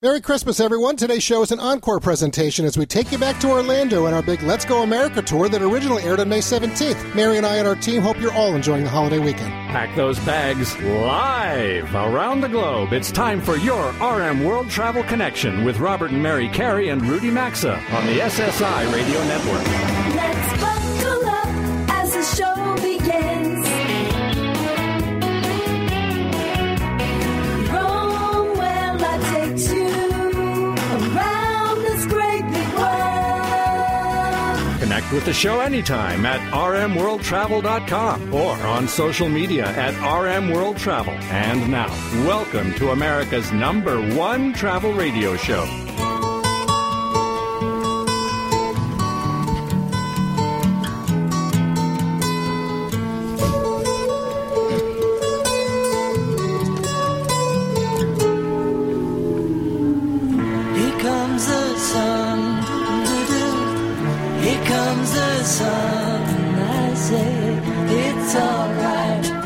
Merry Christmas, everyone. Today's show is an encore presentation as we take you back to Orlando on our big Let's Go America tour that originally aired on May 17th. Mary and I and our team hope you're all enjoying the holiday weekend. Pack those bags live around the globe. It's time for your RM World Travel Connection with Robert and Mary Carey and Rudy Maxa on the SSI Radio Network. Let's buckle up as the show begins. Connect with the show anytime at rmworldtravel.com or on social media at rmworldtravel. And now, welcome to America's #1 travel radio show. Here comes the sun. Here comes the sun, I say it's all right.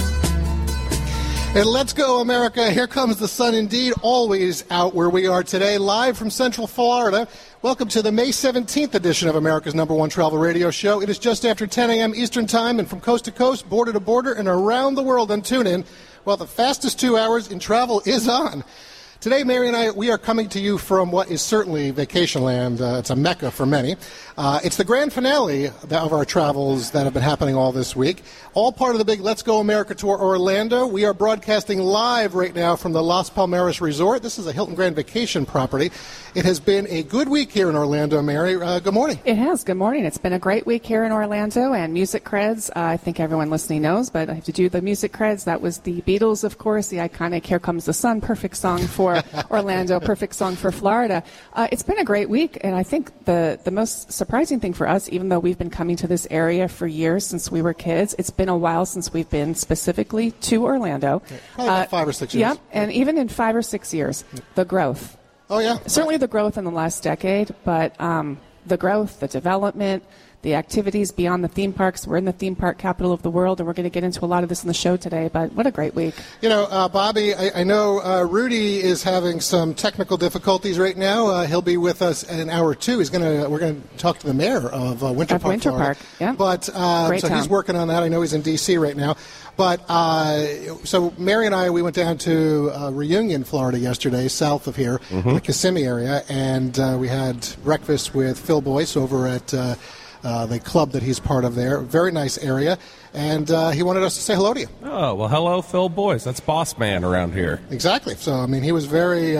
And let's go, America. Here comes the sun indeed, always out where we are today, live from Central Florida. Welcome to the May 17th edition of America's #1 travel radio show. It is just after 10 a.m. Eastern Time, and from coast to coast, border to border, and around the world on TuneIn, well, the fastest 2 hours in travel is on. Today, Mary and I, we are coming to you from what is certainly vacation land. It's a mecca for many. It's the grand finale of our travels that have been happening all this week. All part of the big Let's Go America Tour Orlando. We are broadcasting live right now from the Las Palmeras Resort. This is a Hilton Grand Vacation property. It has been a good week here in Orlando, Mary. Good morning. It has. Good morning. It's been a great week here in Orlando, and Music Creds, I think everyone listening knows, but I have to do the Music Creds. That was the Beatles, of course, the iconic Here Comes the Sun, perfect song for Orlando, perfect song for Florida. It's been a great week, and I think the most surprising thing for us, even though we've been coming to this area for years since we were kids, it's been a while since we've been specifically to Orlando. Probably about 5 or 6 years. Yep, and even in 5 or 6 years, the growth. Oh, yeah. Certainly the growth in the last decade, but the growth, the development, the activities beyond the theme parks. We're in the theme park capital of the world, and we're going to get into a lot of this in the show today, but what a great week. You know, Bobby, I know Rudy is having some technical difficulties right now. He'll be with us in hour 2. We're going to talk to the mayor of Winter Park, Winter Florida. Park, yeah. But, so he's working on that. I know he's in D.C. right now. But so Mary and I, we went down to Reunion, Florida yesterday, south of here, the Kissimmee area, and we had breakfast with Phil Boyce over at the club that he's part of there. Very nice area. And he wanted us to say hello to you. Oh, well, hello, Phil Boyce. That's boss man around here. Exactly. So, I mean, he was very,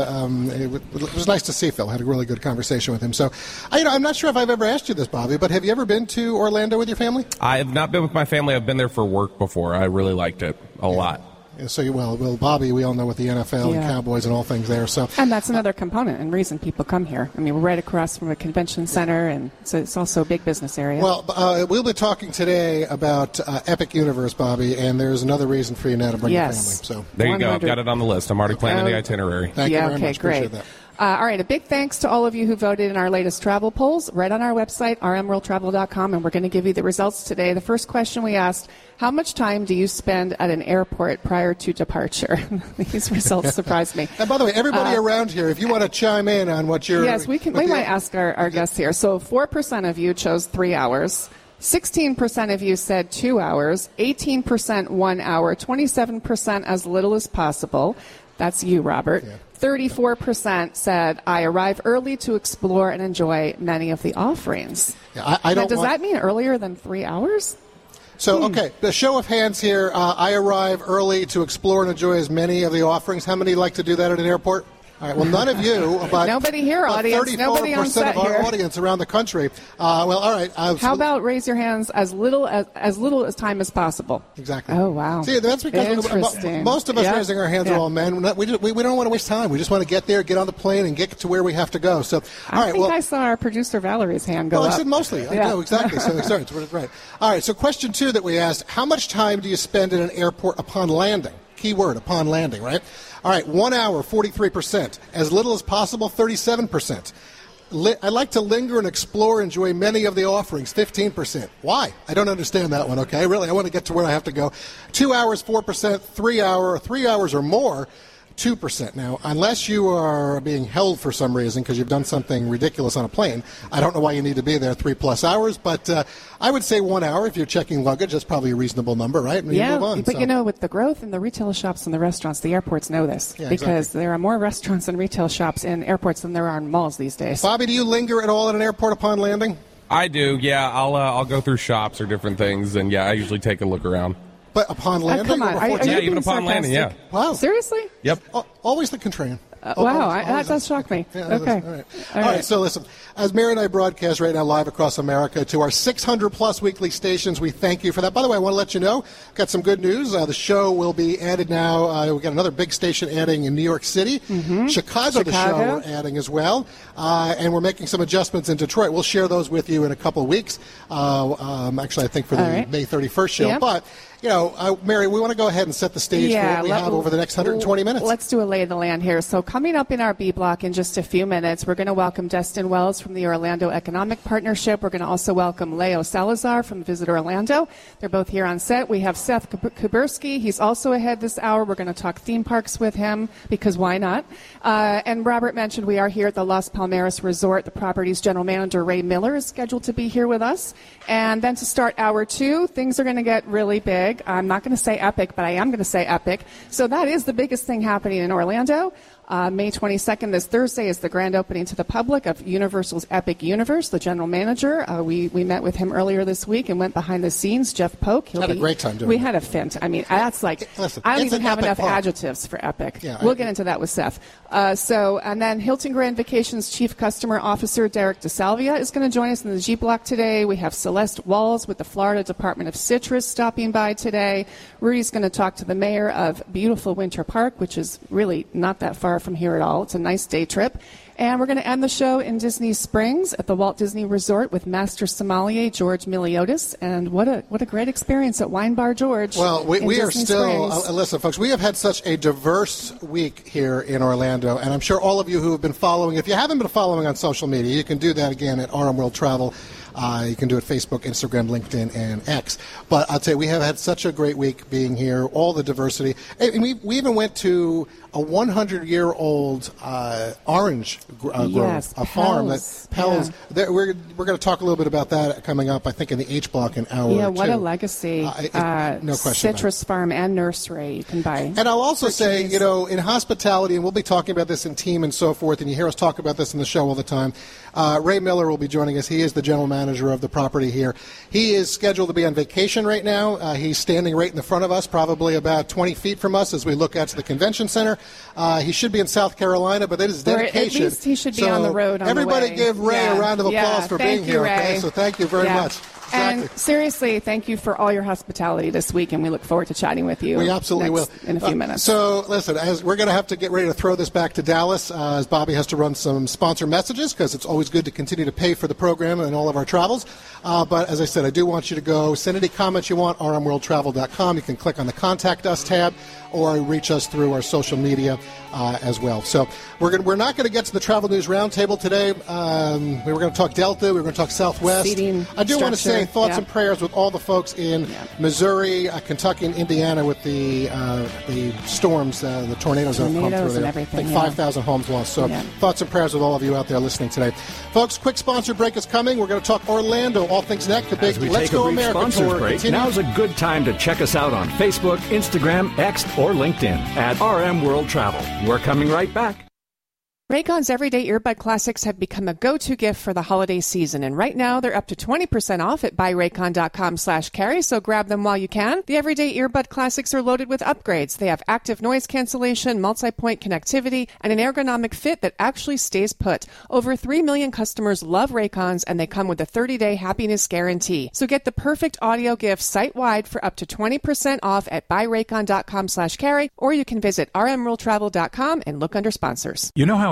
it was nice to see Phil. Had a really good conversation with him. So, I'm not sure if I've ever asked you this, Bobby, but have you ever been to Orlando with your family? I have not been with my family. I've been there for work before. I really liked it a lot. So, well, Bobby, we all know with the NFL and Cowboys and all things there. So, and that's another component and reason people come here. I mean, we're right across from a convention center, and so it's also a big business area. Well, we'll be talking today about Epic Universe, Bobby, and there's another reason for you now to bring your family. So there you go. I've got it on the list. I'm already planning the itinerary. Thank you very much. Great. Appreciate that. All right, a big thanks to all of you who voted in our latest travel polls right on our website, rmworldtravel.com, and we're going to give you the results today. The first question we asked, how much time do you spend at an airport prior to departure? These results surprised me. And by the way, everybody around here, if you want to chime in on what you're... Yes, we might ask our guests here. So 4% of you chose 3 hours. 16% of you said 2 hours. 18% 1 hour. 27% as little as possible. That's you, Robert. Yeah. 34% said, I arrive early to explore and enjoy many of the offerings. Yeah, does that mean earlier than 3 hours? So, okay, the show of hands here. I arrive early to explore and enjoy as many of the offerings. How many like to do that at an airport? All right, well, none of you. About nobody here, audience. Nobody on set of our here. audience around the country. Well, all right. How about raise your hands as little as time as possible? Exactly. Oh, wow. See, that's because most of us raising our hands are all men. We don't want to waste time. We just want to get there, get on the plane, and get to where we have to go. So, I think I saw our producer Valerie's hand go up. I said mostly. I know, exactly. So, sorry, right. All right, so question 2 that we asked, how much time do you spend in an airport upon landing? Key word, upon landing, right? All right, 1 hour, 43%. As little as possible, 37%. I like to linger and explore, enjoy many of the offerings, 15%. Why? I don't understand that one, okay? Really, I want to get to where I have to go. 2 hours, 4%. 3 hours or more, 2%. Now, unless you are being held for some reason because you've done something ridiculous on a plane, I don't know why you need to be there 3+ hours, but I would say 1 hour if you're checking luggage. That's probably a reasonable number, right? And you move on, but with the growth in the retail shops and the restaurants, the airports know this because there are more restaurants and retail shops in airports than there are in malls these days. Bobby, do you linger at all at an airport upon landing? I do, yeah. I'll go through shops or different things, and I usually take a look around. But upon landing? Come on. Are you even upon landing, yeah. Wow. Seriously? Yep. Always the contrarian. Wow, that does shock me. Yeah, okay. All right, so listen, as Mary and I broadcast right now live across America to our 600-plus weekly stations, we thank you for that. By the way, I want to let you know, got some good news. The show will be added now. We've got another big station adding in New York City. Chicago, the show we're adding as well. And we're making some adjustments in Detroit. We'll share those with you in a couple of weeks. Actually, I think for the May 31st show. Yep. But, Mary, we want to go ahead and set the stage for what we have over the next 120 minutes. Let's do a lay of the land here. So coming up in our B block in just a few minutes, we're going to welcome Destin Wells from the Orlando Economic Partnership. We're going to also welcome Leo Salazar from Visit Orlando. They're both here on set. We have Seth Kuberski. He's also ahead this hour. We're going to talk theme parks with him because why not? And Robert mentioned we are here at the Las Palmeras Resort. The property's general manager, Ray Miller, is scheduled to be here with us. And then to start hour 2, things are going to get really big. I'm not going to say epic, but I am going to say epic. So that is the biggest thing happening in Orlando. May 22nd, this Thursday, is the grand opening to the public of Universal's Epic Universe. The general manager, we met with him earlier this week and went behind the scenes. Jeff Polk. Had a great time doing We it. had a fint. I mean, that's like, Listen, I don't it's even an have epic enough park. adjectives for epic. Yeah, we'll get into that with Seth. And then Hilton Grand Vacations Chief Customer Officer Derek DeSalvia is going to join us in the G Block today. We have Celeste Walls with the Florida Department of Citrus stopping by today. Rudy's going to talk to the mayor of beautiful Winter Park, which is really not that far from here at all. It's a nice day trip. And we're going to end the show in Disney Springs at the Walt Disney Resort with Master Sommelier George Miliotis. And what a great experience at Wine Bar George. Well, we are Disney still, Springs. listen, folks, we have had such a diverse week here in Orlando. And I'm sure all of you who have been following, if you haven't been following on social media, you can do that again at RM World Travel. You can do it Facebook, Instagram, LinkedIn, and X. But I'll tell you, we have had such a great week being here, all the diversity. And we even went to a 100-year-old orange grove, a farm that Pell's. Yeah. We're going to talk a little bit about that coming up, I think, in the H block in hour 2. Yeah, what a legacy. No question. Citrus farm and nursery you can buy. And I'll also say, in hospitality, and we'll be talking about this in team and so forth, and you hear us talk about this in the show all the time, Ray Miller will be joining us. He is the general manager of the property here. He is scheduled to be on vacation right now. He's standing right in the front of us, probably about 20 feet from us as we look out to the convention center. He should be in South Carolina, but that is dedication. Or at least he should be on the road on everybody the way. Give Ray a round of applause for being here. Ray. Okay? So thank you very much. Exactly. And seriously, thank you for all your hospitality this week, and we look forward to chatting with you. We absolutely will. In a few minutes. So, listen, as we're going to have to get ready to throw this back to Dallas, as Bobby has to run some sponsor messages, because it's always good to continue to pay for the program and all of our travels. But as I said, I do want you to go send any comments you want, rmworldtravel.com. You can click on the Contact Us tab or reach us through our social media as well. So we're not going to get to the Travel News Roundtable today. We were going to talk Delta. We were going to talk Southwest. Seating I do want to say structure. thoughts and prayers with all the folks in Missouri, Kentucky, and Indiana with the storms, the tornadoes that have come through there. And everything, I think 5,000 homes lost. So thoughts and prayers with all of you out there listening today. Folks, quick sponsor break is coming. We're going to talk Orlando, all things next. The big As we Let's take a Go brief America sponsors tour break, continues. now's a good time to check us out on Facebook, Instagram, X, or LinkedIn at RM World Travel. We're coming right back. Raycon's Everyday Earbud Classics have become a go-to gift for the holiday season, and right now they're up to 20% off at buyraycon.com/carry, so grab them while you can. The Everyday Earbud Classics are loaded with upgrades. They have active noise cancellation, multi-point connectivity, and an ergonomic fit that actually stays put. Over 3 million customers love Raycons, and they come with a 30-day happiness guarantee. So get the perfect audio gift site-wide for up to 20% off at buyraycon.com/carry, or you can visit rmworldtravel.com and look under sponsors. You know how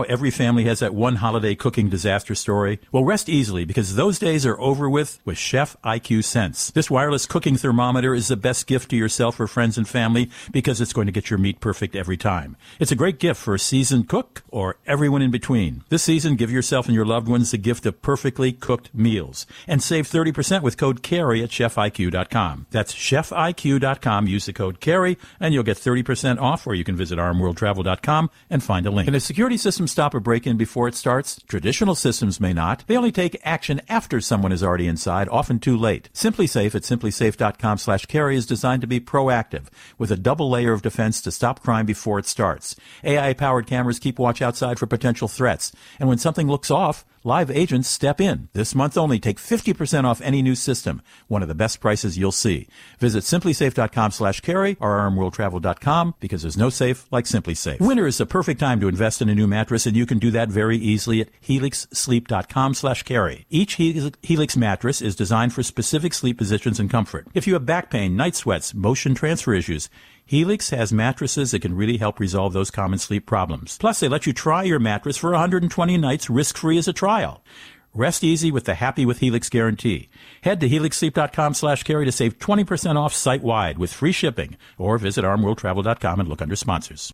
every family has that one holiday cooking disaster story? Well, rest easily, because those days are over with Chef IQ Sense. This wireless cooking thermometer is the best gift to yourself or friends and family because it's going to get your meat perfect every time. It's a great gift for a seasoned cook or everyone in between. This season, give yourself and your loved ones the gift of perfectly cooked meals and save 30% with code CARRY at chefiq.com. That's chefiq.com. Use the code CARRY and you'll get 30% off, or you can visit rmworldtravel.com and find a link. Can a security system stop a break-in before it starts? Traditional systems may not. They only take action after someone is already inside, often too late. SimpliSafe at simplisafe.com/carry is designed to be proactive with a double layer of defense to stop crime before it starts. AI-powered cameras keep watch outside for potential threats, and when something looks off, live agents step in. This month only, take 50% off any new system. One of the best prices you'll see. Visit simplisafe.com/carry or rmworldtravel.com, because there's no safe like SimpliSafe. Winter is the perfect time to invest in a new mattress, and you can do that very easily at helixsleep.com/carry. Each Helix mattress is designed for specific sleep positions and comfort. If you have back pain, night sweats, motion transfer issues, Helix has mattresses that can really help resolve those common sleep problems. Plus, they let you try your mattress for 120 nights risk-free as a trial. Rest easy with the Happy with Helix guarantee. Head to helixsleep.com/carry to save 20% off site-wide with free shipping, or visit rmworldtravel.com and look under sponsors.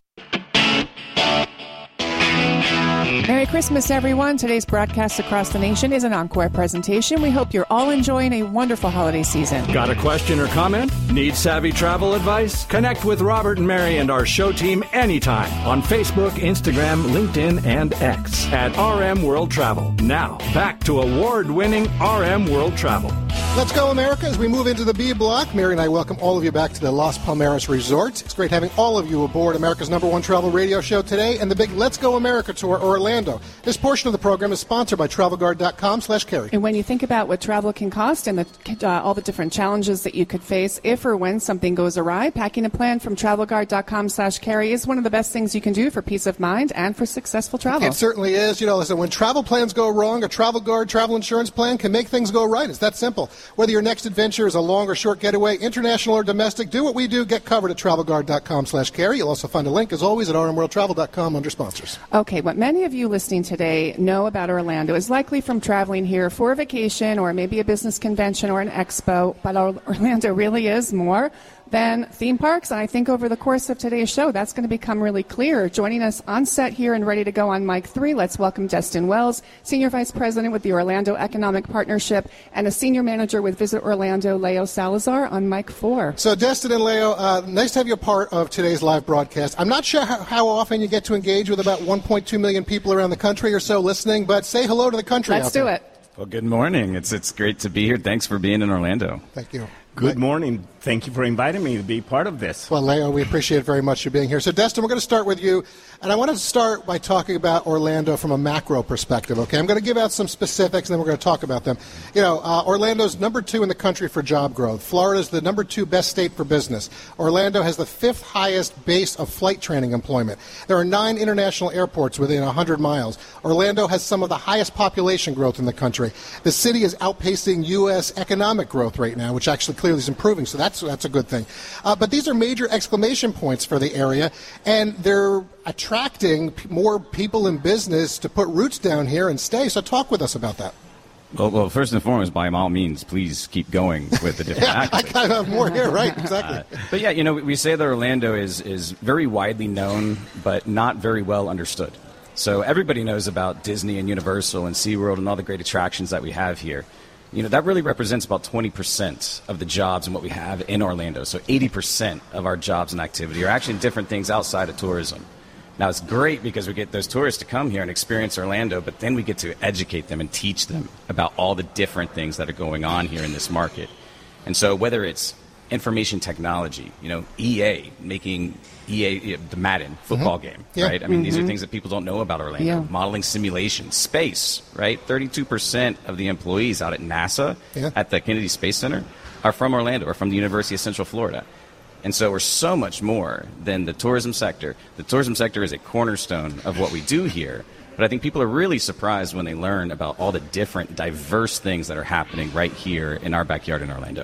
Merry Christmas, everyone. Today's broadcast across the nation is an encore presentation. We hope you're all enjoying a wonderful holiday season. Got a question or comment? Need savvy travel advice? Connect with Robert and Mary and our show team anytime on Facebook, Instagram, LinkedIn, and X at RM World Travel. Now, back to award-winning RM World Travel. Let's go, America, as we move into the B block. Mary and I welcome all of you back to the Las Palmeras Resort. It's great having all of you aboard America's #1 travel radio show today and the big Let's Go America Tour Orlando. This portion of the program is sponsored by TravelGuard.com/carry. And when you think about what travel can cost and all the different challenges that you could face if or when something goes awry, packing a plan from TravelGuard.com/carry is one of the best things you can do for peace of mind and for successful travel. It certainly is. Listen, when travel plans go wrong, a TravelGuard travel insurance plan can make things go right. It's that simple. Whether your next adventure is a long or short getaway, international or domestic, do what we do. Get covered at TravelGuard.com/carry. You'll also find a link, as always, at rmworldtravel.com under sponsors. Okay, what many of you listening today know about Orlando is likely from traveling here for a vacation or maybe a business convention or an expo, but Orlando really is more than theme parks, and I think over the course of today's show, that's going to become really clear. Joining us on set here and ready to go on mic 3, let's welcome Destin Wells, Senior Vice President with the Orlando Economic Partnership and a Senior Manager with Visit Orlando, Leo Salazar, on mic 4. So, Destin and Leo, nice to have you a part of today's live broadcast. I'm not sure how often you get to engage with about 1.2 million people around the country or so listening, but say hello to the country. Let's do it. Well, good morning. It's great to be here. Thanks for being in Orlando. Thank you. Good morning. Thank you for inviting me to be part of this. Well, Leo, we appreciate very much you being here. So, Destin, we're going to start with you, and I want to start by talking about Orlando from a macro perspective, okay? I'm going to give out some specifics, and then we're going to talk about them. Orlando's number 2 in the country for job growth. Florida's the number 2 best state for business. Orlando has the 5th highest base of flight training employment. There are 9 international airports within 100 miles. Orlando has some of the highest population growth in the country. The city is outpacing U.S. economic growth right now, which actually clearly is improving, so that's a good thing. But these are major exclamation points for the area, and they're attracting more people in business to put roots down here and stay. So talk with us about that. Well, first and foremost, by all means, please keep going with the different I activities. kind of have more here, right? Exactly. But yeah, we say that Orlando is very widely known, but not very well understood. So everybody knows about Disney and Universal and SeaWorld and all the great attractions that we have here. That really represents about 20% of the jobs and what we have in Orlando. So 80% of our jobs and activity are actually different things outside of tourism. Now, it's great because we get those tourists to come here and experience Orlando, but then we get to educate them and teach them about all the different things that are going on here in this market. And so whether it's information technology, EA, making EA, the Madden football game, right? I mean, these are things that people don't know about Orlando. Yeah. Modeling simulation, space, right? 32% of the employees out at NASA, at the Kennedy Space Center, are from Orlando or from the University of Central Florida. And so we're so much more than the tourism sector. The tourism sector is a cornerstone of what we do here. But I think people are really surprised when they learn about all the different diverse things that are happening right here in our backyard in Orlando.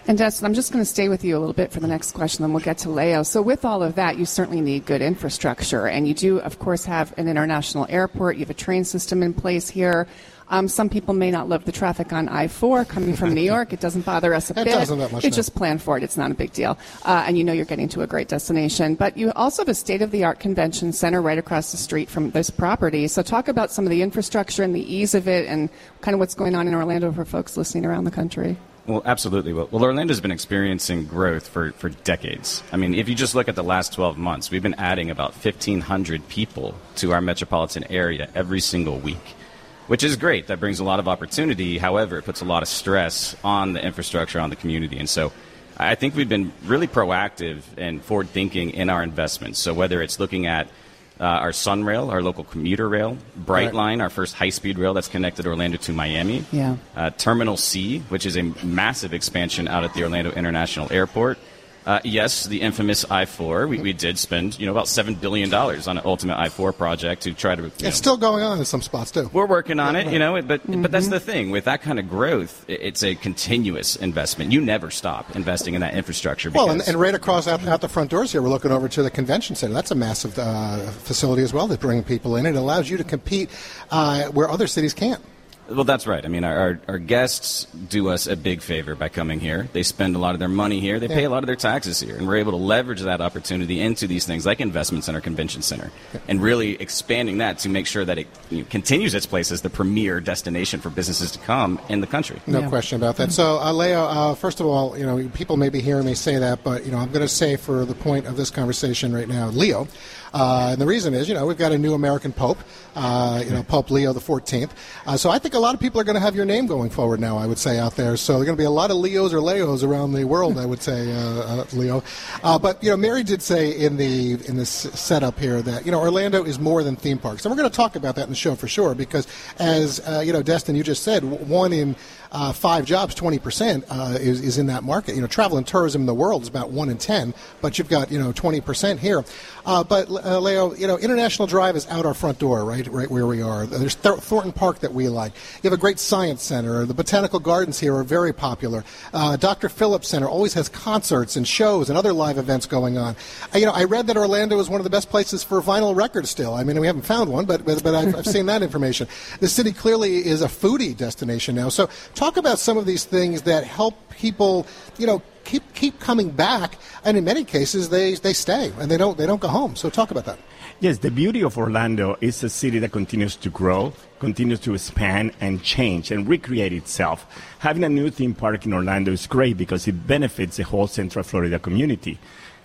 And Destin, I'm just going to stay with you a little bit for the next question, then we'll get to Leo. So with all of that, you certainly need good infrastructure. And you do, of course, have an international airport. You have a train system in place here. Some people may not love the traffic on I-4 coming from New York. It doesn't bother us a bit. It doesn't that much. You just plan for it. It's not a big deal. And you know you're getting to a great destination. But you also have a state-of-the-art convention center right across the street from this property. So talk about some of the infrastructure and the ease of it and kind of what's going on in Orlando for folks listening around the country. Well, absolutely. Well, Orlando's been experiencing growth for decades. I mean, if you just look at the last 12 months, we've been adding about 1,500 people to our metropolitan area every single week, which is great. That brings a lot of opportunity. However, it puts a lot of stress on the infrastructure, on the community. And so I think we've been really proactive and forward-thinking in our investments. So whether it's looking at our Sunrail, our local commuter rail, Brightline, our first high-speed rail that's connected Orlando to Miami, Terminal C, which is a massive expansion out at the Orlando International Airport. Yes, the infamous I-4. We did spend, about $7 billion on an ultimate I-4 project to try to... It's still going on in some spots, too. We're working on it, but that's the thing. With that kind of growth, it's a continuous investment. You never stop investing in that infrastructure. Well, and right across out the front doors here, we're looking over to the convention center. That's a massive facility as well that bring people in. It allows you to compete where other cities can't. Well, that's right. I mean, our guests do us a big favor by coming here. They spend a lot of their money here. They pay a lot of their taxes here. And we're able to leverage that opportunity into these things like investments in our convention center and really expanding that to make sure that it continues its place as the premier destination for businesses to come in the country. No question about that. So, Leo, first of all, people may be hearing me say that, but, I'm going to say for the point of this conversation right now, Leo. And the reason is, we've got a new American Pope, Pope Leo the 14th. So I think a lot of people are going to have your name going forward now, I would say, out there. So there are going to be a lot of Leos or Leos around the world, I would say, Leo. But, Mary did say in this setup here that, Orlando is more than theme parks. And we're going to talk about that in the show for sure because, as, Destin, you just said, 1 in 5 jobs, 20% is in that market. Travel and tourism in the world is about 1 in 10, but you've got, 20% here. But, Leo, International Drive is out our front door, right where we are. There's Thornton Park that we like. You have a great science center. The botanical gardens here are very popular. Dr. Phillips Center always has concerts and shows and other live events going on. I read that Orlando is one of the best places for vinyl records still. I mean, we haven't found one, but I've seen that information. The city clearly is a foodie destination now. So talk about some of these things that help people, keep coming back, and in many cases they stay and they don't go home. So talk about that. Yes, the beauty of Orlando is a city that continues to grow, continues to expand and change and recreate itself. Having a new theme park in Orlando is great because it benefits the whole Central Florida community.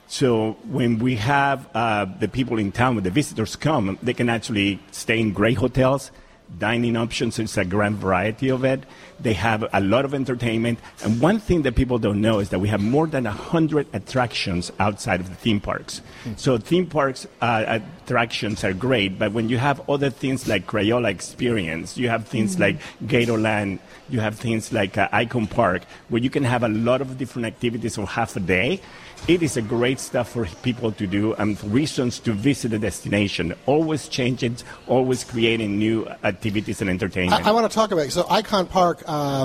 So when we have the people in town, when the visitors come, they can actually stay in great hotels, dining options. It's a grand variety of it. They have a lot of entertainment. And one thing that people don't know is that we have more than 100 attractions outside of the theme parks. So theme parks attractions are great, but when you have other things like Crayola Experience, you have things like Gatorland, you have things like Icon Park, where you can have a lot of different activities for half a day. It is a great stuff for people to do and reasons to visit the destination. Always changing, always creating new activities and entertainment. I want to talk about it. So Icon Park,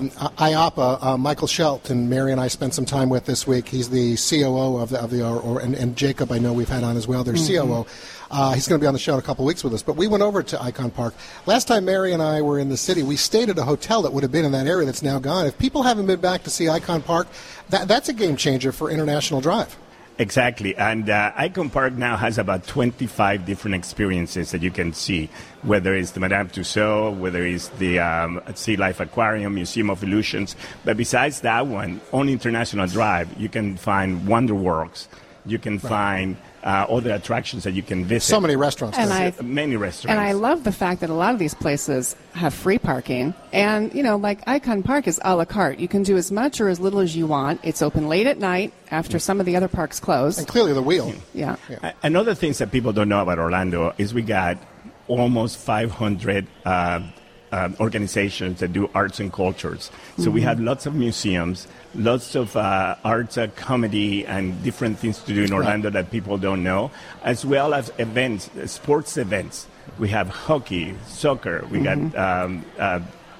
IAPA, Michael Shelton, Mary and I spent some time with this week. He's the COO and Jacob I know we've had on as well, their COO. He's going to be on the show in a couple of weeks with us. But we went over to Icon Park. Last time Mary and I were in the city, we stayed at a hotel that would have been in that area that's now gone. If people haven't been back to see Icon Park, that's a game changer for International Drive. Exactly. And Icon Park now has about 25 different experiences that you can see, whether it's the Madame Tussauds, whether it's the Sea Life Aquarium, Museum of Illusions. But besides that one, on International Drive, you can find Wonderworks. You can find other attractions that you can visit. So many restaurants. Many restaurants. And I love the fact that a lot of these places have free parking. And, like Icon Park is a la carte. You can do as much or as little as you want. It's open late at night after some of the other parks close. And clearly the wheel. Yeah. Another things that people don't know about Orlando is we got almost 500 organizations that do arts and cultures. So we have lots of museums, lots of arts, comedy, and different things to do in Orlando that people don't know, as well as events, sports events. We have hockey, soccer. We got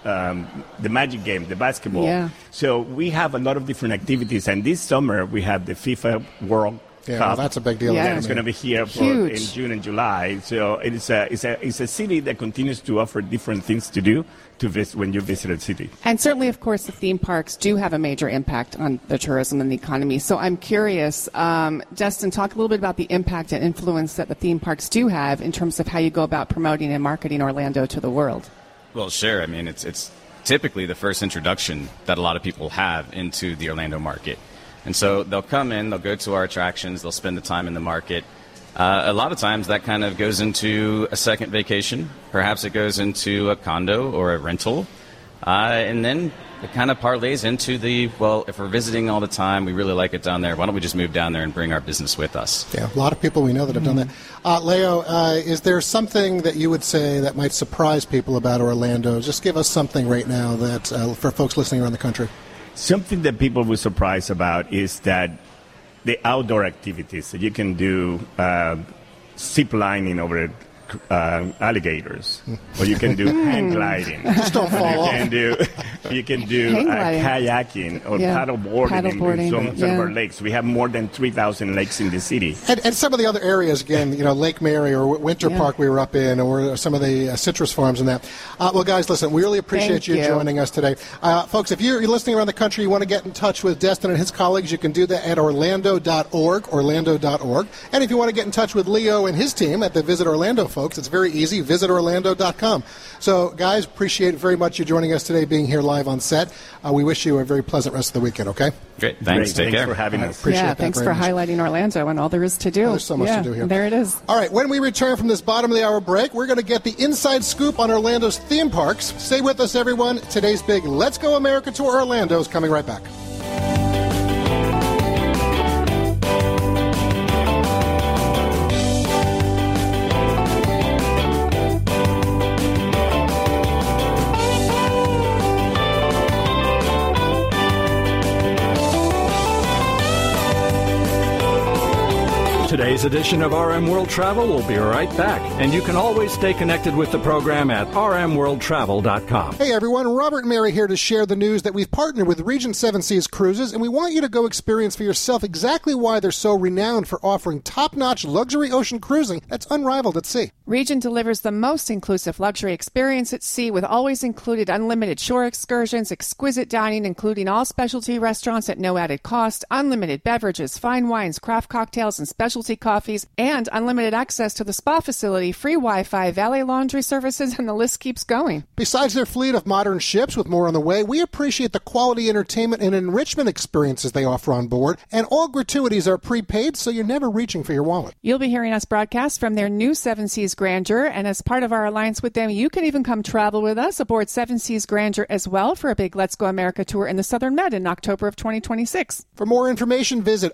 the Magic game, the basketball. Yeah. So we have a lot of different activities, and this summer we have the FIFA World Yeah, Cup. well, that's a big deal. Yeah. And it's going to be here in June and July. So it's a city that continues to offer different things to do to visit when you visit a city. And certainly, of course, the theme parks do have a major impact on the tourism and the economy. So I'm curious, Justin, talk a little bit about the impact and influence that the theme parks do have in terms of how you go about promoting and marketing Orlando to the world. Well, sure. I mean, it's typically the first introduction that a lot of people have into the Orlando market. And so they'll come in, they'll go to our attractions, they'll spend the time in the market. A lot of times that kind of goes into a second vacation. Perhaps it goes into a condo or a rental. And then it kind of parlays into if we're visiting all the time, we really like it down there, why don't we just move down there and bring our business with us? Yeah, a lot of people we know that have done that. Leo, is there something that you would say that might surprise people about Orlando? Just give us something right now that for folks listening around the country. Something that people were surprised about is that the outdoor activities that you can do, zip lining over alligators, or you can do hang gliding. Just don't fall off. You can do kayaking or paddleboarding in some of our lakes. We have more than 3,000 lakes in the city. And some of the other areas, again, Lake Mary or Winter Park we were up in, or some of the citrus farms and that. Well, guys, listen, we really appreciate you joining us today. Folks, if you're listening around the country, you want to get in touch with Destin and his colleagues, you can do that at orlando.org. And if you want to get in touch with Leo and his team at the Visit Orlando folks, it's very easy, visitorlando.com. So, guys, appreciate very much you joining us today, being here live on set. We wish you a very pleasant rest of the weekend, okay? Great. Thanks. Take care. Thanks for having us. Appreciate that thanks very for much. highlighting Orlando and all there is to do. There's so much to do here. There it is. All right, when we return from this bottom of the hour break, we're going to get the inside scoop on Orlando's theme parks. Stay with us, everyone. Today's big Let's Go America Tour Orlando is coming right back. Today's edition of RM World Travel will be right back, and you can always stay connected with the program at rmworldtravel.com. Hey everyone, Robert and Mary here to share the news that we've partnered with Regent Seven Seas Cruises, and we want you to go experience for yourself exactly why they're so renowned for offering top-notch luxury ocean cruising that's unrivaled at sea. Regent delivers the most inclusive luxury experience at sea with always included unlimited shore excursions, exquisite dining, including all specialty restaurants at no added cost, unlimited beverages, fine wines, craft cocktails, and specialty coffees, and unlimited access to the spa facility, free Wi-Fi, valet laundry services, and the list keeps going. Besides their fleet of modern ships with more on the way, we appreciate the quality entertainment and enrichment experiences they offer on board, and all gratuities are prepaid, so you're never reaching for your wallet. You'll be hearing us broadcast from their new Seven Seas Grandeur, and as part of our alliance with them, you can even come travel with us aboard Seven Seas Grandeur as well for a big Let's Go America tour in the Southern Med in October of 2026. For more information, visit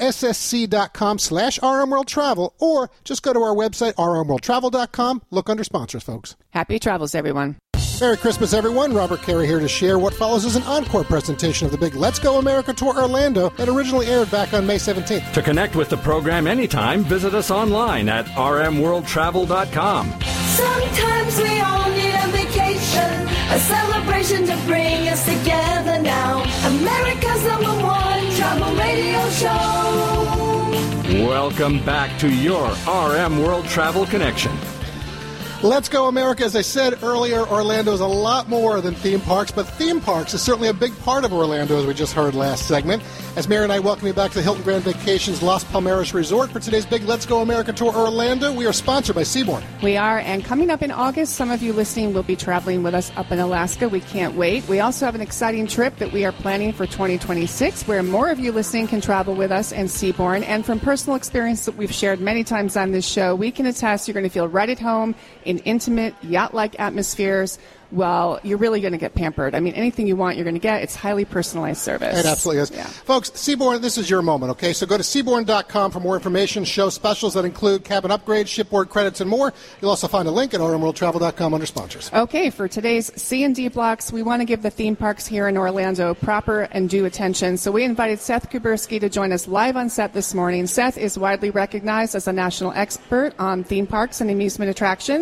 rssc.com/rmworldtravel, or just go to our website, rmworldtravel.com. Look under sponsors, folks. Happy travels, everyone. Merry Christmas, everyone. Robert Carey here to share what follows as an encore presentation of the big Let's Go America Tour Orlando that originally aired back on May 17th. To connect with the program anytime, visit us online at rmworldtravel.com. Sometimes we all need a vacation, a celebration to bring us together now. America's #1 travel radio show. Welcome back to your RM World Travel Connection. Let's Go America. As I said earlier, Orlando is a lot more than theme parks, but theme parks is certainly a big part of Orlando, as we just heard last segment. As Mary and I welcome you back to the Hilton Grand Vacations Las Palmeras Resort for today's big Let's Go America Tour Orlando. We are sponsored by Seabourn. We are, and coming up in August, some of you listening will be traveling with us up in Alaska. We can't wait. We also have an exciting trip that we are planning for 2026, where more of you listening can travel with us and Seabourn. And from personal experience that we've shared many times on this show, we can attest you're going to feel right at home in intimate, yacht-like atmospheres. Well, you're really going to get pampered. I mean, anything you want, you're going to get. It's highly personalized service. It absolutely is. Yeah. Folks, Seabourn, this is your moment, okay? So go to Seabourn.com for more information, show specials that include cabin upgrades, shipboard credits, and more. You'll also find a link at rmworldtravel.com under sponsors. Okay, for today's C&D blocks, we want to give the theme parks here in Orlando proper and due attention. So we invited Seth Kuberski to join us live on set this morning. Seth is widely recognized as a national expert on theme parks and amusement attractions.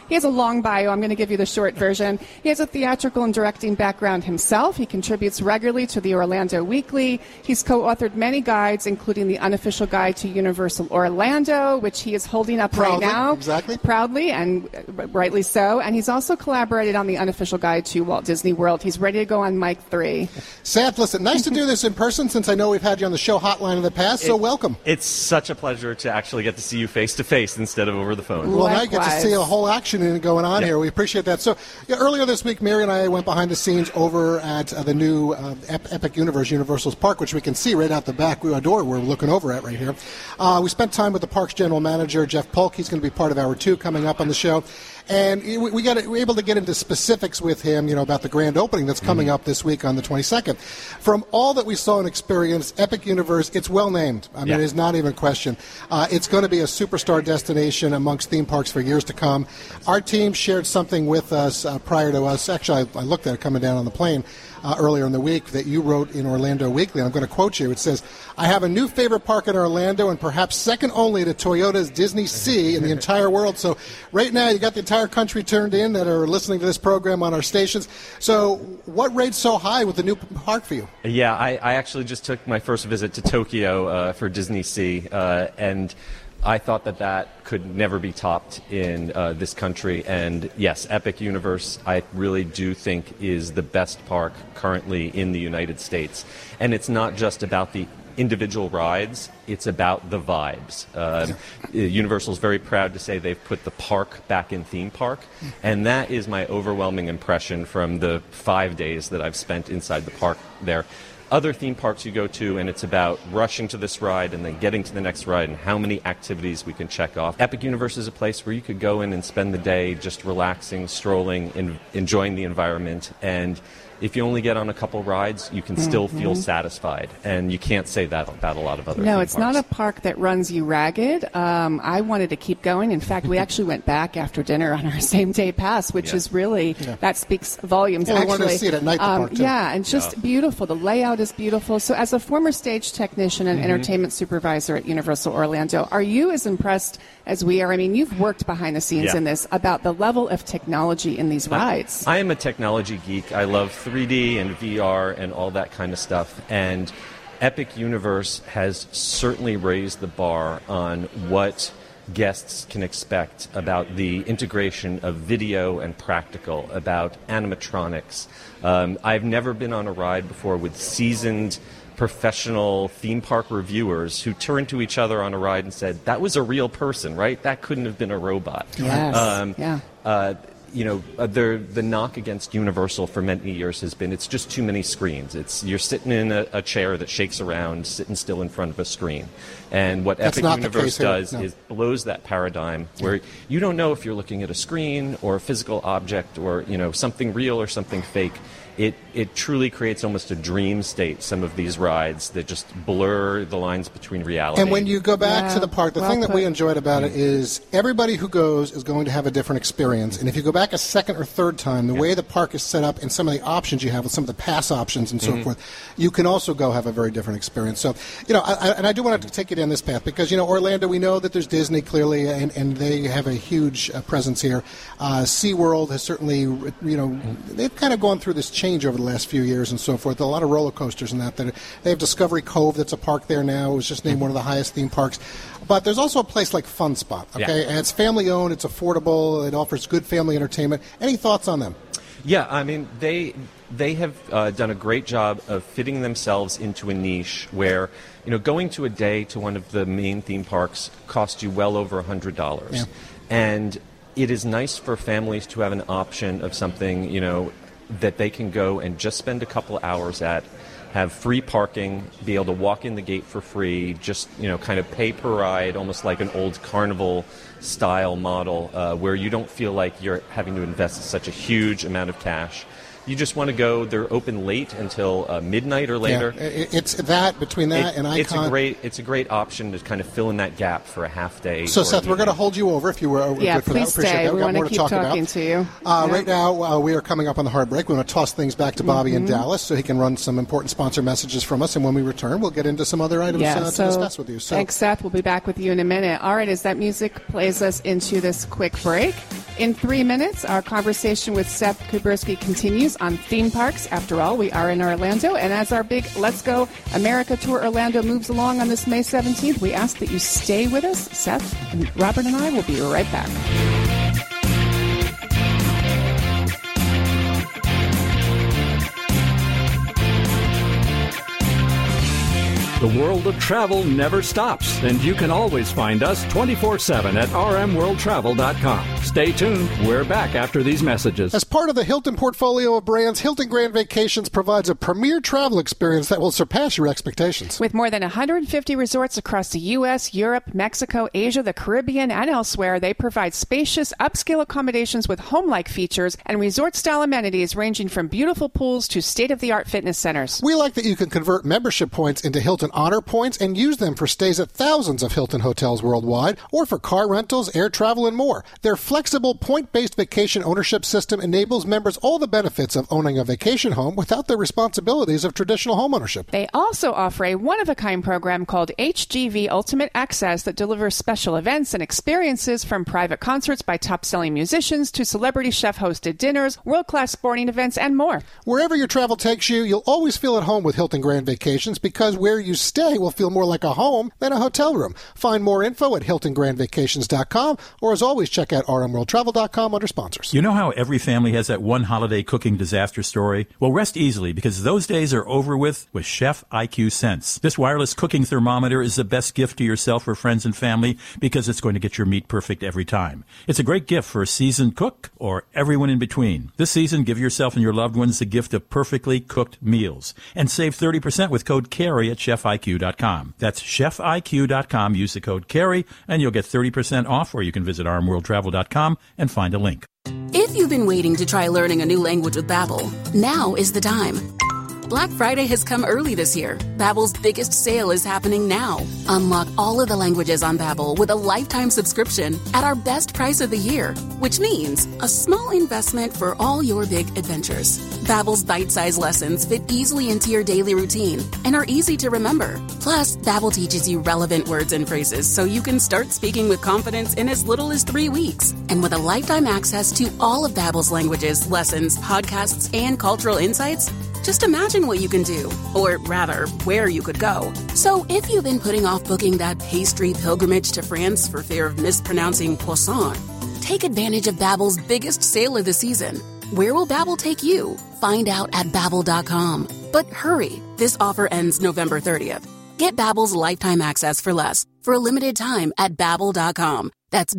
He has a long bio. I'm going to give you the short version. He has a theatrical and directing background himself. He contributes regularly to the Orlando Weekly. He's co-authored many guides, including the unofficial guide to Universal Orlando, which he is holding up Proudly, right now. exactly. Proudly, and rightly so. And he's also collaborated on the unofficial guide to Walt Disney World. He's ready to go on mic 3. Seth, listen, nice to do this in person since I know we've had you on the show hotline in the past, so welcome. It's such a pleasure to actually get to see you face-to-face instead of over the phone. Well, now you get to Likewise. see a whole action going on here. We appreciate that. So earlier this week, Mary and I went behind the scenes over at the new Epic Universe, Universal's Park, which we can see right out the back door we're looking over at right here. We spent time with the park's general manager, Jeff Polk. He's going to be part of Hour 2 coming up on the show. And we were able to get into specifics with him, about the grand opening that's coming up this week on the 22nd. From all that we saw and experienced, Epic Universe, it's well named. I mean, it's not even a question. It's going to be a superstar destination amongst theme parks for years to come. Our team shared something with us prior to us. Actually, I looked at it coming down on the plane earlier in the week that you wrote in Orlando Weekly. I'm going to quote you. It says, "I have a new favorite park in Orlando and perhaps second only to Toyota's Disney Sea in the entire world." So right now you got the entire country turned in that are listening to this program on our stations. So what rates so high with the new park for you? Yeah, I actually just took my first visit to Tokyo for Disney Sea, and I thought that could never be topped in this country. And yes, Epic Universe, I really do think is the best park currently in the United States. And it's not just about the individual rides, it's about the vibes. Universal's very proud to say they've put the park back in theme park, and that is my overwhelming impression from the 5 days that I've spent inside the park there. Other theme parks you go to, and it's about rushing to this ride and then getting to the next ride and how many activities we can check off. Epic Universe is a place where you could go in and spend the day just relaxing, strolling, and enjoying the environment. And if you only get on a couple rides, you can still feel satisfied. And you can't say that about a lot of other theme No, parks. it's not a park that runs you ragged. I wanted to keep going. In fact, we actually went back after dinner on our same-day pass, which is really, that speaks volumes, Well, actually. we wanted to see it at night, the park, too. Yeah, and just beautiful. The layout is beautiful. So as a former stage technician and entertainment supervisor at Universal Orlando, are you as impressed as we are? I mean, you've worked behind the scenes in this, about the level of technology in these rides. I am a technology geek. I love 3D and VR and all that kind of stuff. And Epic Universe has certainly raised the bar on what guests can expect about the integration of video and practical, about animatronics. I've never been on a ride before with seasoned professional theme park reviewers who turned to each other on a ride and said, "That was a real person, right? That couldn't have been a robot." Yes. The knock against Universal for many years has been it's just too many screens. You're sitting in a chair that shakes around, sitting still in front of a screen. And what Epic Universe does is blows that paradigm where you don't know if you're looking at a screen or a physical object or something real or something fake. It truly creates almost a dream state, some of these rides that just blur the lines between reality. And when you go back to the park, the thing that we enjoyed about it is everybody who goes is going to have a different experience. And if you go back a second or third time, the way the park is set up and some of the options you have with some of the pass options and so forth, you can also go have a very different experience. So, I do want to take you down this path because, Orlando, we know that there's Disney clearly, and they have a huge presence here. SeaWorld has certainly, they've kind of gone through this change over the last few years and so forth. A lot of roller coasters and that. They have Discovery Cove that's a park there now. It was just named one of the highest theme parks. But there's also a place like Fun Spot, okay? And it's family-owned, it's affordable, it offers good family entertainment. Any thoughts on them? Yeah, I mean, they have done a great job of fitting themselves into a niche where, going to a day to one of the main theme parks costs you well over $100. Yeah. And it is nice for families to have an option of something, that they can go and just spend a couple hours at, have free parking, be able to walk in the gate for free, just, kind of pay per ride, almost like an old carnival style model where you don't feel like you're having to invest such a huge amount of cash. You just want to go. They're open late until midnight or later. Yeah, it's between that and Icon. It's a great option to kind of fill in that gap for a half day. So, Seth, we're going to hold you over if you were good for please that. Appreciate stay. that. We want to keep talking to you. Right now, we are coming up on the hard break. We want to toss things back to Bobby in Dallas so he can run some important sponsor messages from us. And when we return, we'll get into some other items to discuss with you. So, thanks, Seth. We'll be back with you in a minute. All right, as that music plays us into this quick break, In 3 minutes, our conversation with Seth Kubersky continues on theme parks. After all, we are in Orlando, and as our big Let's Go America Tour Orlando moves along on this May 17th, we ask that you stay with us. Seth, and Robert and I will be right back. The world of travel never stops, and you can always find us 24/7 at rmworldtravel.com. Stay tuned. We're back after these messages. As part of the Hilton portfolio of brands, Hilton Grand Vacations provides a premier travel experience that will surpass your expectations. With more than 150 resorts across the U.S., Europe, Mexico, Asia, the Caribbean, and elsewhere, they provide spacious, upscale accommodations with home-like features and resort-style amenities ranging from beautiful pools to state-of-the-art fitness centers. We like that you can convert membership points into Hilton Honor Points and use them for stays at thousands of Hilton hotels worldwide, or for car rentals, air travel, and more. Their flexible point-based vacation ownership system enables members all the benefits of owning a vacation home without the responsibilities of traditional homeownership. They also offer a one-of-a-kind program called HGV Ultimate Access that delivers special events and experiences, from private concerts by top-selling musicians to celebrity chef-hosted dinners, world-class sporting events, and more. Wherever your travel takes you, you'll always feel at home with Hilton Grand Vacations, because where you stay will feel more like a home than a hotel room. Find more info at HiltonGrandVacations.com, or as always, check out rmworldtravel.com under sponsors. You know how every family has that one holiday cooking disaster story? Well, rest easily, because those days are over with Chef IQ Sense. This wireless cooking thermometer is the best gift to yourself or friends and family, because it's going to get your meat perfect every time. It's a great gift for a seasoned cook or everyone in between. This season, give yourself and your loved ones the gift of perfectly cooked meals, and save 30% with code CARRY at chefiq.com. That's chefiq.com. Use the code CARRY, and you'll get 30% off, or you can visit rmworldtravel.com and find a link. If you've been waiting to try learning a new language with Babbel, now is the time. Black Friday has come early this year. Babbel's biggest sale is happening now. Unlock all of the languages on Babbel with a lifetime subscription at our best price of the year, which means a small investment for all your big adventures. Babbel's bite-sized lessons fit easily into your daily routine and are easy to remember. Plus, Babbel teaches you relevant words and phrases so you can start speaking with confidence in as little as 3 weeks. And with a lifetime access to all of Babbel's languages, lessons, podcasts, and cultural insights, just imagine what you can do, or rather, where you could go. So if you've been putting off booking that pastry pilgrimage to France for fear of mispronouncing croissant, take advantage of Babbel's biggest sale of the season. Where will Babbel take you? Find out at Babbel.com. But hurry, this offer ends November 30th. Get Babbel's lifetime access for less, for a limited time at Babbel.com. That's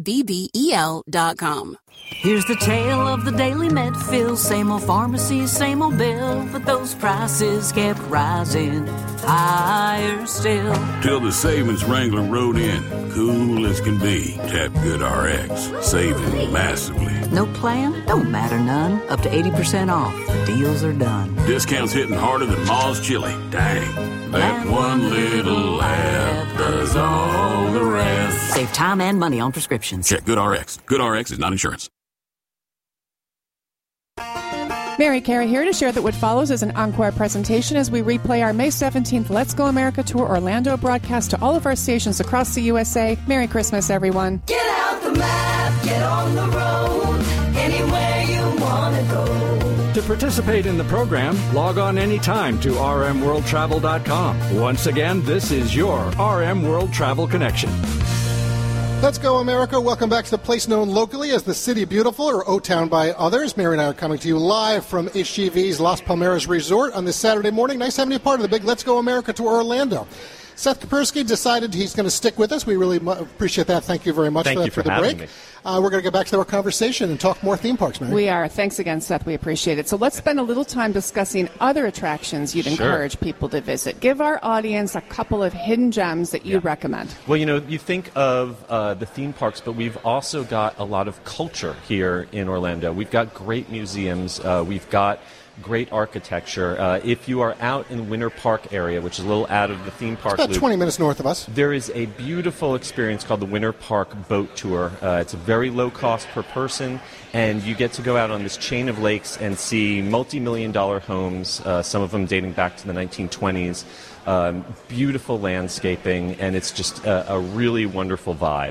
Babbel.com. Here's the tale of the Daily Medfield. Same old pharmacy, same old bill, but those prices kept rising higher still. Till the savings wrangler rode in, cool as can be. Tap GoodRx, saving massively. No plan? Don't matter none. Up to 80% off. Deals are done. Discounts hitting harder than Ma's chili. Dang. That one little laugh does all the rest. Save time and money on prescriptions. Check GoodRx. GoodRx is not insurance. Mary Carey here to share that what follows is an encore presentation as we replay our May 17th Let's Go America Tour Orlando broadcast to all of our stations across the USA. Merry Christmas, everyone. Get out the map, get on the road, anywhere you want to go. To participate in the program, log on anytime to rmworldtravel.com. Once again, this is your RM World Travel Connection. Let's go, America. Welcome back to the place known locally as the City Beautiful, or O-Town by others. Mary and I are coming to you live from HGV's Las Palmeras Resort on this Saturday morning. Nice having you part of the big Let's Go America Tour Orlando. Seth Kubersky decided he's going to stick with us. We really appreciate that. Thank you very much for the break. We're going to get back to our conversation and talk more theme parks, Mary. We are. Thanks again, Seth. We appreciate it. So let's spend a little time discussing other attractions you'd encourage people to visit. Give our audience a couple of hidden gems that you'd recommend. Well, you think of the theme parks, but we've also got a lot of culture here in Orlando. We've got great museums. We've got great architecture. If you are out in Winter Park area, which is a little out of the theme park loop, about 20 minutes north of us, there is a beautiful experience called the Winter Park Boat Tour. It's a very low cost per person, and you get to go out on this chain of lakes and see multi-million-dollar homes, some of them dating back to the 1920s. Beautiful landscaping, and it's just a really wonderful vibe.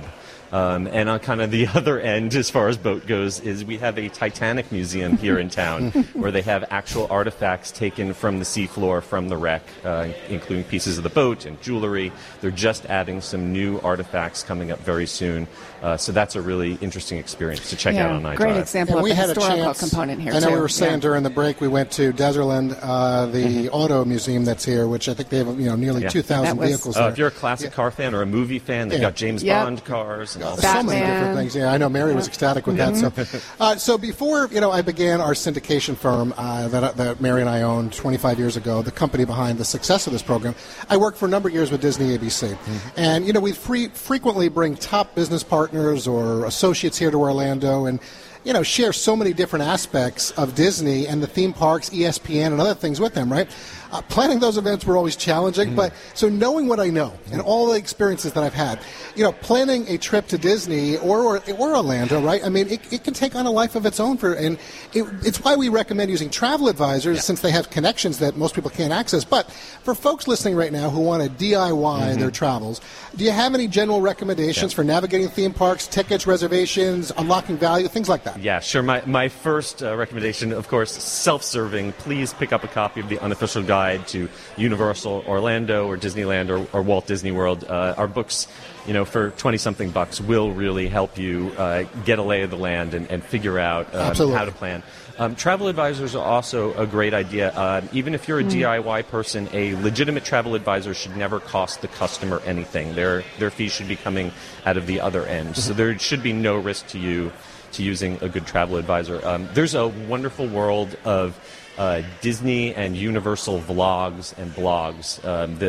And on kind of the other end, as far as boat goes, is we have a Titanic museum here in town where they have actual artifacts taken from the seafloor, from the wreck, including pieces of the boat and jewelry. They're just adding some new artifacts coming up very soon. So that's a really interesting experience to check out on iDrive. Great example of the historical component here, I know too. we were saying during the break we went to Deserland, the auto museum that's here, which I think they have nearly 2,000 vehicles there. If you're a classic car fan or a movie fan, they've got James Bond cars. And all that. So many different things. Yeah, I know Mary was ecstatic with that. So before I began our syndication firm that Mary and I owned 25 years ago, the company behind the success of this program, I worked for a number of years with Disney ABC. And, we frequently bring top business partners or associates here to Orlando and share so many different aspects of Disney and the theme parks, ESPN, and other things with them, right? Planning those events were always challenging, but so knowing what I know and all the experiences that I've had, planning a trip to Disney or Orlando, right? I mean, it can take on a life of its own and it's why we recommend using travel advisors since they have connections that most people can't access. But for folks listening right now who want to DIY their travels, do you have any general recommendations for navigating theme parks, tickets, reservations, unlocking value, things like that? Yeah, sure. My first recommendation, of course, self-serving. Please pick up a copy of the unofficial guide to Universal Orlando or Disneyland or Walt Disney World. Our books, for 20-something bucks will really help you get a lay of the land and figure out how to plan. Travel advisors are also a great idea. Even if you're a DIY person, a legitimate travel advisor should never cost the customer anything. Their fees should be coming out of the other end. So there should be no risk to you to using a good travel advisor. There's a wonderful world of Disney and Universal vlogs and blogs.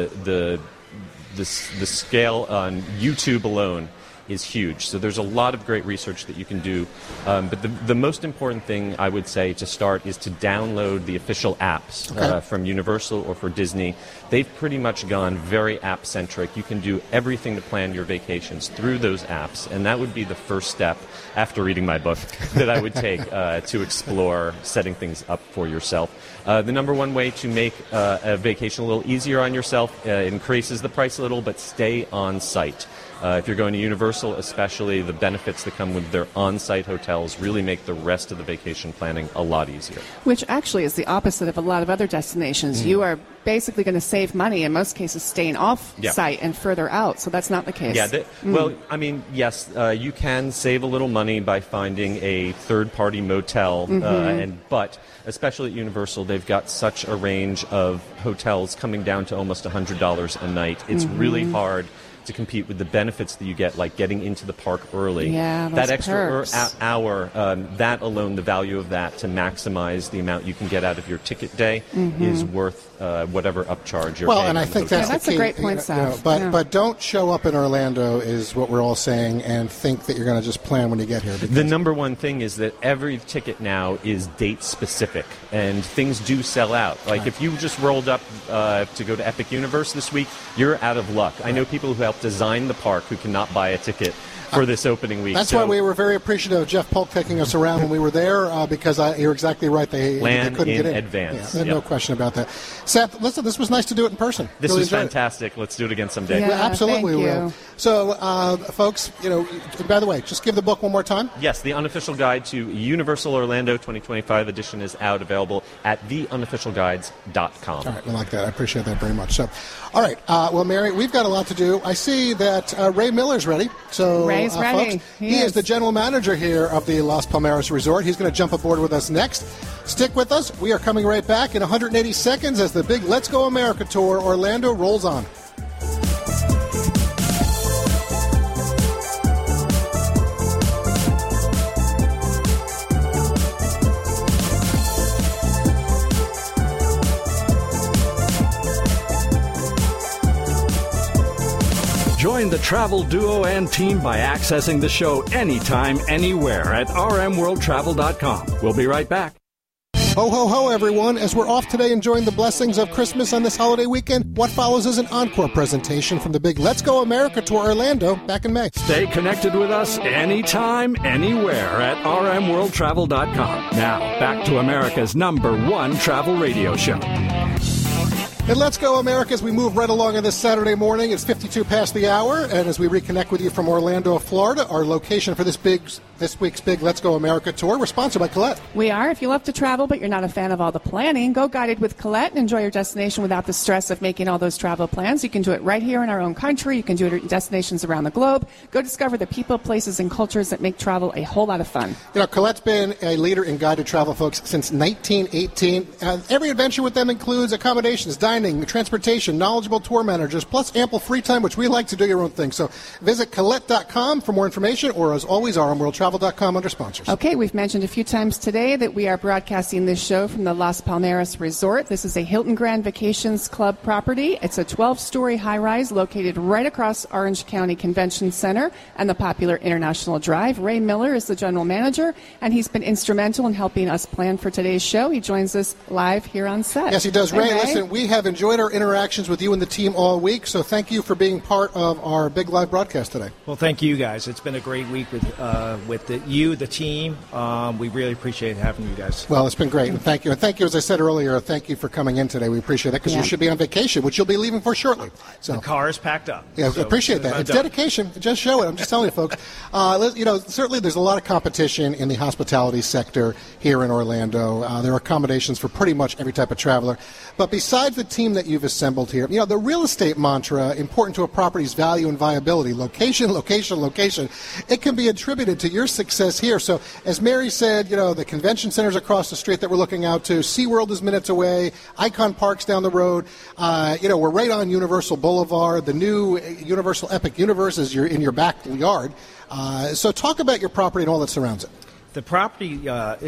The scale on YouTube alone is huge. So there's a lot of great research that you can do. But the most important thing I would say to start is to download the official apps from Universal or for Disney. They've pretty much gone very app-centric. You can do everything to plan your vacations through those apps, and that would be the first step after reading my book that I would take to explore setting things up for yourself. The number one way to make a vacation a little easier on yourself, increases the price a little, but stay on site. If you're going to Universal, especially, the benefits that come with their on-site hotels really make the rest of the vacation planning a lot easier. Which actually is the opposite of a lot of other destinations. You are basically going to save money, in most cases, staying off-site and further out. So that's not the case. Yeah. Well, I mean, yes, you can save a little money by finding a third-party motel, but especially at Universal, they've got such a range of hotels coming down to almost $100 a night. It's really hard to compete with the benefits that you get, like getting into the park early. Yeah, that extra perks. hour, that alone, the value of that to maximize the amount you can get out of your ticket day is worth whatever upcharge you're paying. Well, and I think that's the key. a great point, Seth. But don't show up in Orlando is what we're all saying and think that you're going to just plan when you get here. The number one thing is that every ticket now is date specific, and things do sell out. Like if you just rolled up to go to Epic Universe this week, you're out of luck. I know people who helped design the park who cannot buy a ticket for this opening week. That's why we were very appreciative of Jeff Polk taking us around when we were there, because you're exactly right. They couldn't get in advance. Yeah, no question about that. Seth, listen, this was nice to do it in person. This was fantastic. Let's do it again someday. Yeah, absolutely thank will. you. So, folks, by the way, just give the book one more time. Yes, the unofficial guide to Universal Orlando 2025 edition is out, available at theunofficialguides.com. All right, I like that. I appreciate that very much. So, all right, well, Mary, we've got a lot to do. I see that Ray Miller's ready. So, Ray's ready. Folks, he is the general manager here of the Las Palmeras Resort. He's going to jump aboard with us next. Stick with us. We are coming right back in 180 seconds as the big Let's Go America tour Orlando rolls on. Join the travel duo and team by accessing the show anytime, anywhere at rmworldtravel.com. We'll be right back. Ho, ho, ho, everyone. As we're off today enjoying the blessings of Christmas on this holiday weekend, what follows is an encore presentation from the big Let's Go America tour Orlando back in May. Stay connected with us anytime, anywhere at rmworldtravel.com. Now, back to America's #1 travel radio show. And let's go, America, as we move right along on this Saturday morning. It's 52 past the hour, and as we reconnect with you from Orlando, Florida, our location for this week's big Let's Go America tour, we're sponsored by Colette. We are. If you love to travel, but you're not a fan of all the planning, go guided with Colette and enjoy your destination without the stress of making all those travel plans. You can do it right here in our own country. You can do it at destinations around the globe. Go discover the people, places, and cultures that make travel a whole lot of fun. You know, Colette's been a leader in guided travel, folks, since 1918. Every adventure with them includes accommodations, dining, transportation, knowledgeable tour managers, plus ample free time, which we like to do your own thing. So visit Colette.com for more information, or as always, rmworldtravel.com under sponsors. Okay, we've mentioned a few times today that we are broadcasting this show from the Las Palmeras Resort. This is a Hilton Grand Vacations Club property. It's a 12-story high-rise located right across Orange County Convention Center and the popular International Drive. Ray Miller is the general manager, and he's been instrumental in helping us plan for today's show. He joins us live here on set. Yes, he does. Hey, Ray, listen, we have enjoyed our interactions with you and the team all week, so thank you for being part of our big live broadcast today. Well, thank you guys. It's been a great week with the team. We really appreciate having you guys. Well, it's been great, and thank you. And thank you, as I said earlier, thank you for coming in today. We appreciate that, because you should be on vacation, which you'll be leaving for shortly. So the car is packed up. Yeah, so appreciate that. It's dedication. Just show it. I'm just telling you, folks. Certainly there's a lot of competition in the hospitality sector here in Orlando. There are accommodations for pretty much every type of traveler. But besides the team that you've assembled here, the real estate mantra, important to a property's value and viability, location, location, location, it can be attributed to your success here. So as Mary said, the convention center's across the street that we're looking out to, SeaWorld is minutes away, Icon Park's down the road, we're right on Universal Boulevard, the new Universal Epic Universe is in your backyard. So talk about your property and all that surrounds it. The property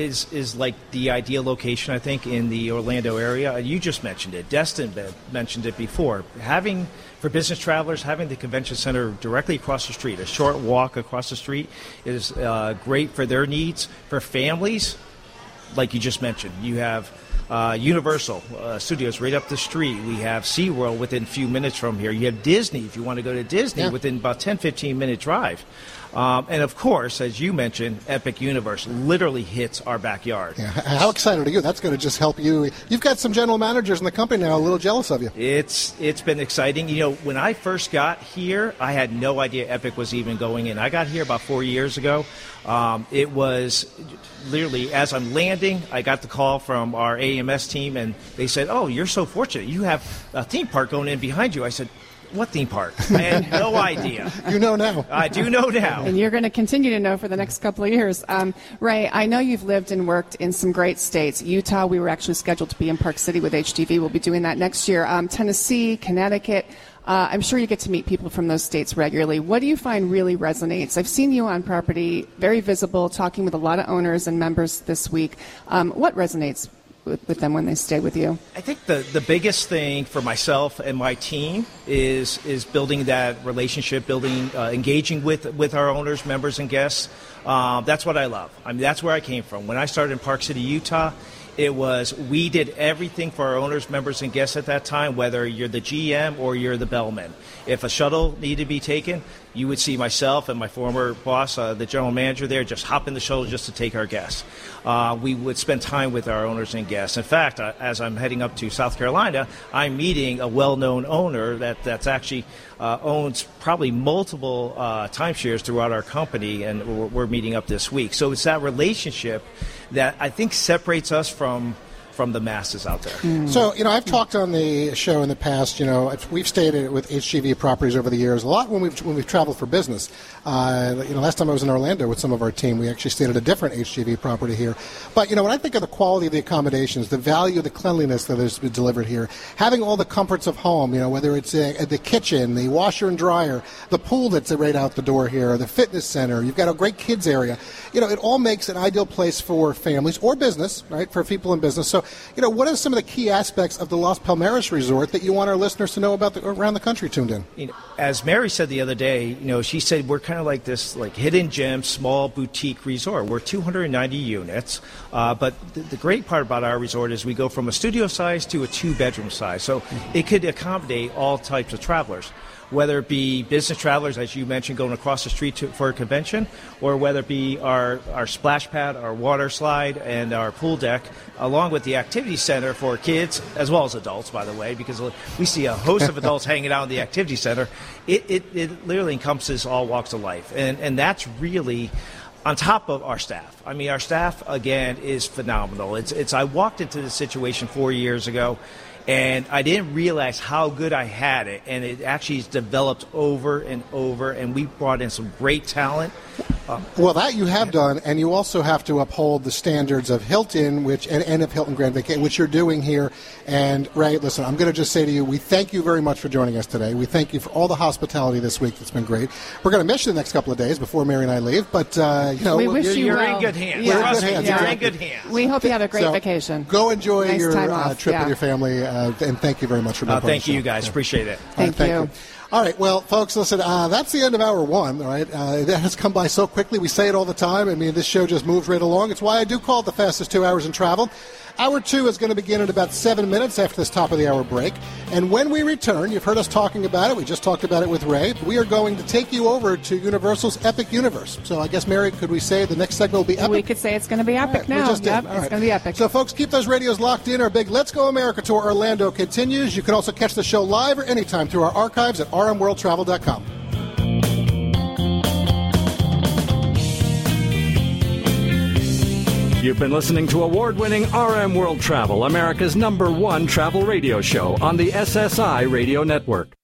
is like the ideal location, I think, in the Orlando area. You just mentioned it. Destin mentioned it before. For business travelers, having the convention center directly across the street, a short walk across the street, is great for their needs. For families, like you just mentioned, you have Universal Studios right up the street. We have SeaWorld within a few minutes from here. You have Disney, if you want to go to Disney, within about 10, 15-minute drive. And, of course, as you mentioned, Epic Universe literally hits our backyard. Yeah. How excited are you? That's going to just help you. You've got some general managers in the company now a little jealous of you. It's been exciting. When I first got here, I had no idea Epic was even going in. I got here about 4 years ago. It was literally, as I'm landing, I got the call from our AMS team, and they said, "Oh, you're so fortunate. You have a theme park going in behind you." I said, "What theme park?" I had no idea. You know now. I do know now. And you're going to continue to know for the next couple of years. Ray, I know you've lived and worked in some great states. Utah, we were actually scheduled to be in Park City with HGV. We'll be doing that next year. Tennessee, Connecticut. I'm sure you get to meet people from those states regularly. What do you find really resonates? I've seen you on property, very visible, talking with a lot of owners and members this week. What resonates with them when they stay with you? I think the biggest thing for myself and my team is building that relationship, engaging with our owners, members, and guests. That's what I love. I mean, that's where I came from. When I started in Park City, Utah, we did everything for our owners, members, and guests at that time, whether you're the GM or you're the bellman. If a shuttle needed to be taken, you would see myself and my former boss, the general manager there, just hop in the shuttle just to take our guests. We would spend time with our owners and guests. In fact, as I'm heading up to South Carolina, I'm meeting a well-known owner that's actually owns probably multiple timeshares throughout our company, and we're meeting up this week. So it's that relationship that I think separates us from the masses out there. So, I've talked on the show in the past, we've stayed with HGV properties over the years, a lot when we've traveled for business. Last time I was in Orlando with some of our team, we actually stayed at a different HGV property here. But, when I think of the quality of the accommodations, the value, the cleanliness that is delivered here, having all the comforts of home, whether it's the kitchen, the washer and dryer, the pool that's right out the door here, the fitness center, you've got a great kids area, it all makes an ideal place for families or business, right, for people in business. So, what are some of the key aspects of the Las Palmeras Resort that you want our listeners to know about around the country tuned in? As Mary said the other day, she said we're kind of like this hidden gem, small boutique resort. We're 290 units, but the great part about our resort is we go from a studio size to a 2-bedroom size, so it could accommodate all types of travelers. whether it be business travelers, as you mentioned, going across the street for a convention, or whether it be our splash pad, our water slide, and our pool deck, along with the activity center for kids, as well as adults, by the way, because we see a host of adults hanging out in the activity center. It literally encompasses all walks of life. And that's really on top of our staff. I mean, our staff, again, is phenomenal. I walked into this situation 4 years ago, and I didn't realize how good I had it, and it actually has developed over and over, and we brought in some great talent. Well, that you have done, and you also have to uphold the standards of Hilton, and of Hilton Grand Vacation, which you're doing here. And, Ray, listen, I'm going to just say to you, we thank you very much for joining us today. We thank you for all the hospitality this week. It's been great. We're going to miss you the next couple of days before Mary and I leave, but, we wish you're well. in good hands. We're Trust in good me, hands. you're in good hands. We hope you have a great vacation. Go enjoy nice your time off. trip with your family, and thank you very much for being part of the Thank show. you, guys. Appreciate it. Thank you. All right, well, folks, listen, that's the end of hour one, all right? That has come by so quickly. We say it all the time. I mean, this show just moves right along. It's why I do call it the fastest 2 hours in travel. Hour two is going to begin in about 7 minutes after this top of the hour break. And when we return, you've heard us talking about it. We just talked about it with Ray. We are going to take you over to Universal's Epic Universe. So I guess, Mary, could we say the next segment will be Epic? We could say it's going to be epic now. We just did. Yep, All it's right. going to be epic. So, folks, keep those radios locked in. Our big Let's Go America tour Orlando continues. You can also catch the show live or anytime through our archives at rmworldtravel.com. You've been listening to award-winning RM World Travel, America's #1 travel radio show on the SSI Radio Network.